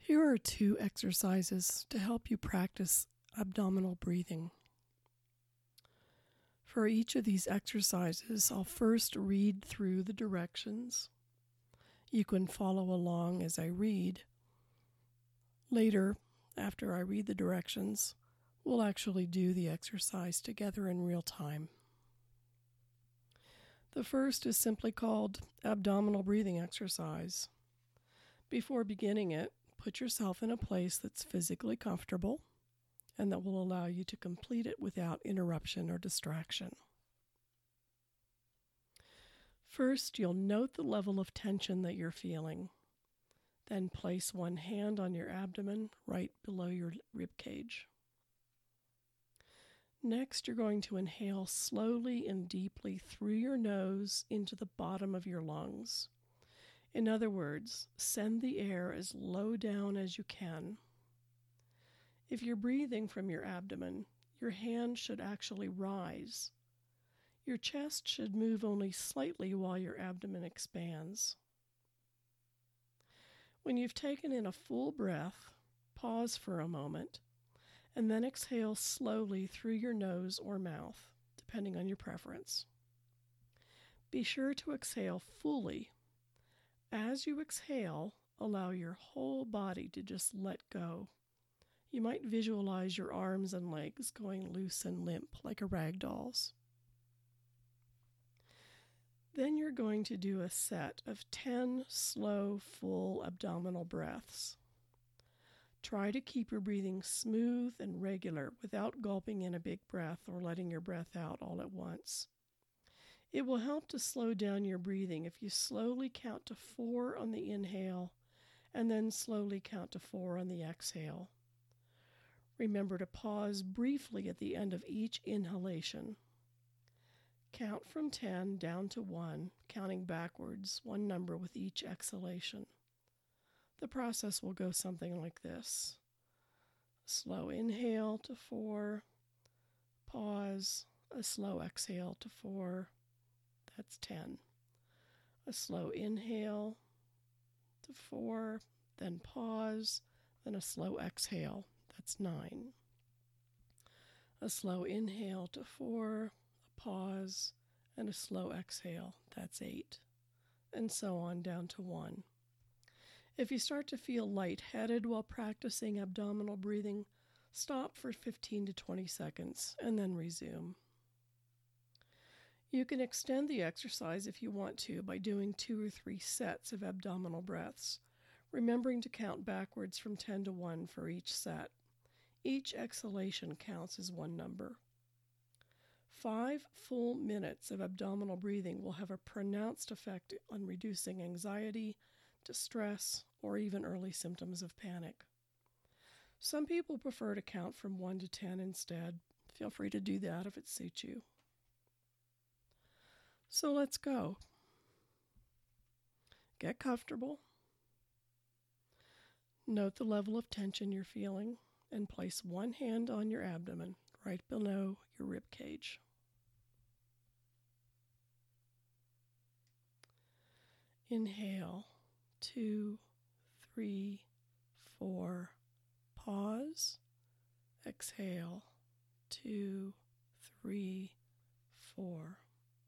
Here are 2 exercises to help you practice abdominal breathing. For each of these exercises, I'll first read through the directions. You can follow along as I read. Later, after I read the directions, we'll actually do the exercise together in real time. The first is simply called abdominal breathing exercise. Before beginning it, put yourself in a place that's physically comfortable and that will allow you to complete it without interruption or distraction. First, you'll note the level of tension that you're feeling. Then place one hand on your abdomen right below your rib cage. Next, you're going to inhale slowly and deeply through your nose into the bottom of your lungs. In other words, send the air as low down as you can. If you're breathing from your abdomen, your hand should actually rise. Your chest should move only slightly while your abdomen expands. When you've taken in a full breath, pause for a moment, and then exhale slowly through your nose or mouth, depending on your preference. Be sure to exhale fully. As you exhale, allow your whole body to just let go. You might visualize your arms and legs going loose and limp like a rag doll's. Then you're going to do a set of 10 slow, full abdominal breaths. Try to keep your breathing smooth and regular without gulping in a big breath or letting your breath out all at once. It will help to slow down your breathing if you slowly count to 4 on the inhale and then slowly count to 4 on the exhale. Remember to pause briefly at the end of each inhalation. Count from 10 down to 1, counting backwards, one number with each exhalation. The process will go something like this. Slow inhale to 4, pause, a slow exhale to 4, that's 10. A slow inhale to 4, then pause, then a slow exhale, that's 9. A slow inhale to 4, a pause, and a slow exhale, that's 8. And so on down to 1. If you start to feel lightheaded while practicing abdominal breathing, stop for 15 to 20 seconds and then resume. You can extend the exercise if you want to by doing 2 or 3 sets of abdominal breaths, remembering to count backwards from 10 to 1 for each set. Each exhalation counts as one number. 5 full minutes of abdominal breathing will have a pronounced effect on reducing anxiety, distress, or even early symptoms of panic. Some people prefer to count from 1 to 10 instead. Feel free to do that if it suits you. So let's go. Get comfortable. Note the level of tension you're feeling and place one hand on your abdomen right below your rib cage. Inhale, 2, 3, 4, pause. Exhale, 2, 3, 4.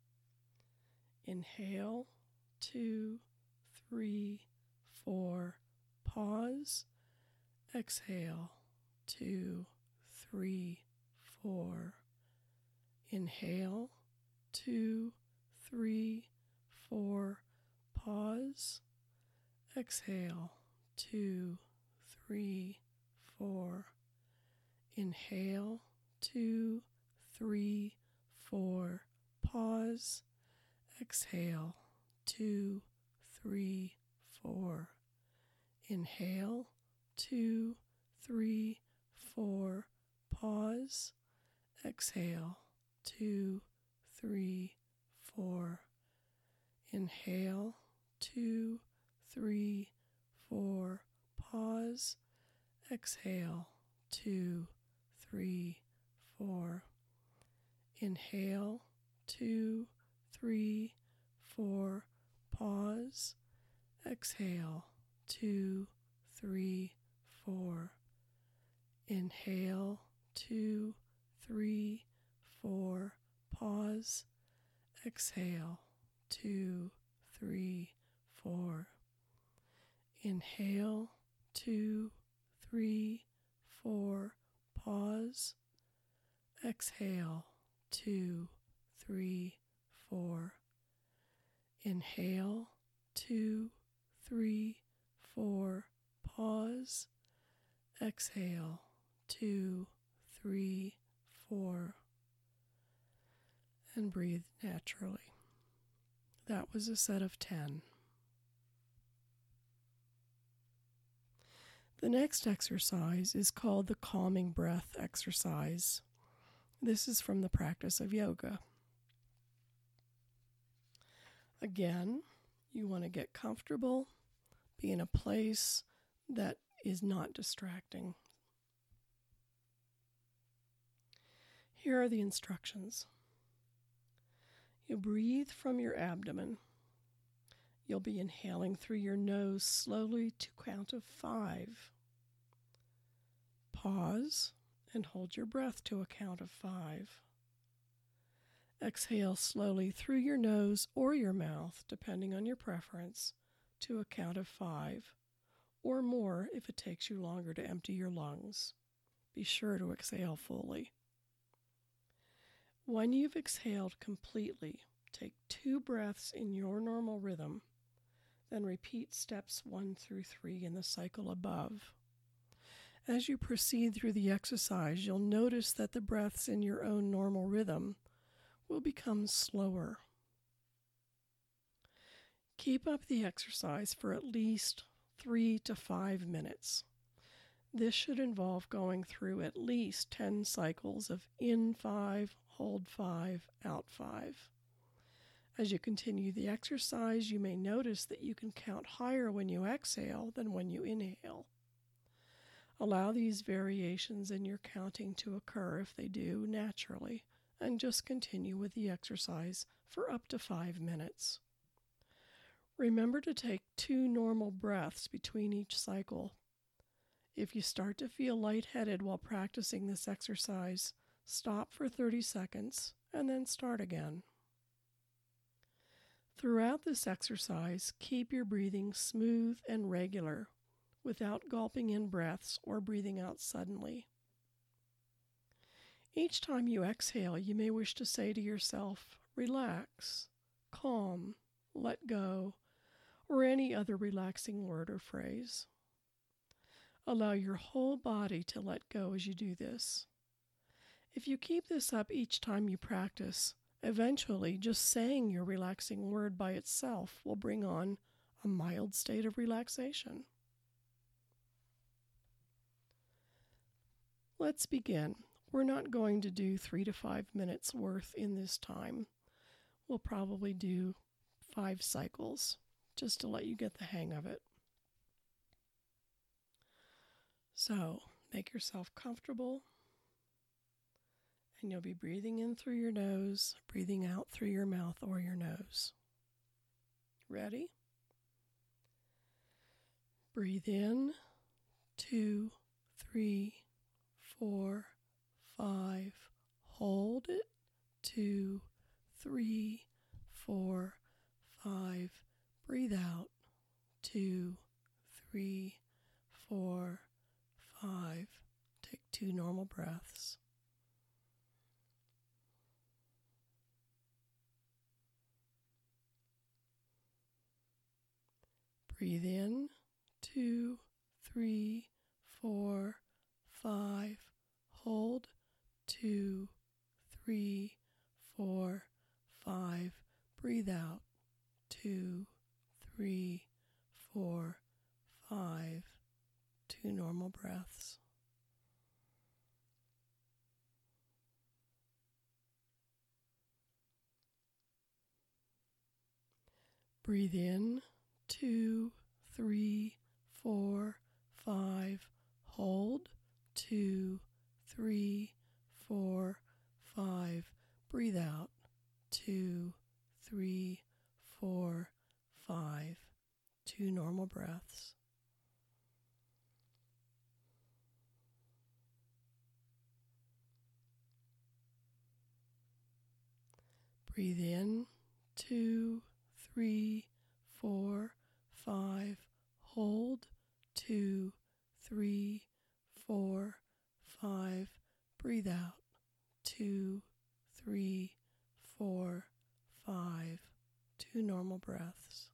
Inhale, 2, 3, 4, pause. Exhale, 2, 3, 4. Inhale, 2, 3, 4, pause. Exhale, 2, 3, 4. Inhale, 2, 3, 4, pause. Exhale, 2, 3, 4. Inhale, 2, 3, 4, pause. Exhale, 2, 3, 4. Inhale, 2, 3, 4, pause. Exhale, 2, 3, 4. Inhale, 2, 3, 4, pause. Exhale, 2, 3, 4. Inhale, 2, 3, 4. Pause. Exhale, 2, 3, 4. Inhale, 2, 3, 4. Pause. Exhale, 2, 3, 4. Inhale, 2, 3, 4. Pause. Exhale, 2, 3, 4. And breathe naturally. That was a set of 10. The next exercise is called the calming breath exercise. This is from the practice of yoga. Again, you want to get comfortable, be in a place that is not distracting. Here are the instructions. You breathe from your abdomen. You'll be inhaling through your nose slowly to count of 5. Pause and hold your breath to a count of 5. Exhale slowly through your nose or your mouth, depending on your preference, to a count of 5, or more if it takes you longer to empty your lungs. Be sure to exhale fully. When you've exhaled completely, take 2 breaths in your normal rhythm, then repeat steps 1 through 3 in the cycle above. As you proceed through the exercise, you'll notice that the breaths in your own normal rhythm will become slower. Keep up the exercise for at least 3 to 5 minutes. This should involve going through at least 10 cycles of in 5, hold 5, out 5. As you continue the exercise, you may notice that you can count higher when you exhale than when you inhale. Allow these variations in your counting to occur if they do naturally, and just continue with the exercise for up to 5 minutes. Remember to take 2 normal breaths between each cycle. If you start to feel lightheaded while practicing this exercise, stop for 30 seconds and then start again. Throughout this exercise, keep your breathing smooth and regular without gulping in breaths or breathing out suddenly. Each time you exhale, you may wish to say to yourself, relax, calm, let go, or any other relaxing word or phrase. Allow your whole body to let go as you do this. If you keep this up each time you practice, eventually just saying your relaxing word by itself will bring on a mild state of relaxation. Let's begin. We're not going to do 3 to 5 minutes worth in this time. We'll probably do 5 cycles, just to let you get the hang of it. So, make yourself comfortable, and you'll be breathing in through your nose, breathing out through your mouth or your nose. Ready? Breathe in, 2, 3, 4, 5. Hold it, 2, 3, 4, 5. Breathe out, 2, 3, 4, 5. Take 2 normal breaths. Breathe in, 2, 3, 4, 5. Hold, 2, 3, 4, 5. Breathe out, 2, 3, 4, 5. 2 normal breaths. Breathe in, 2, 3, 4, 5. Hold, 2, 3, 4, 5. Breathe out, 2, 3, 4, 5. 2 normal breaths. Breathe in, 2, 3, 4, 5. Hold, 2, 3, 4, 5. Breathe out, 2, 3, 4, 5. 2 normal breaths.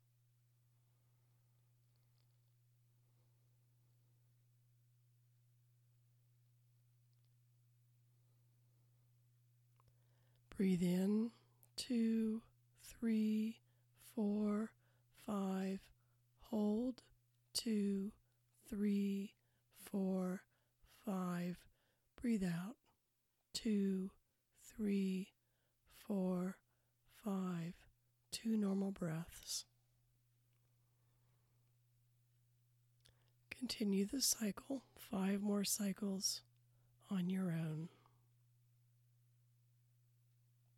Breathe in, 2, 3, 4, 5. Hold, 2, 3, 4, 5. Breathe out, 2, 3, 4, 5. 2 normal breaths. Continue the cycle, 5 more cycles on your own.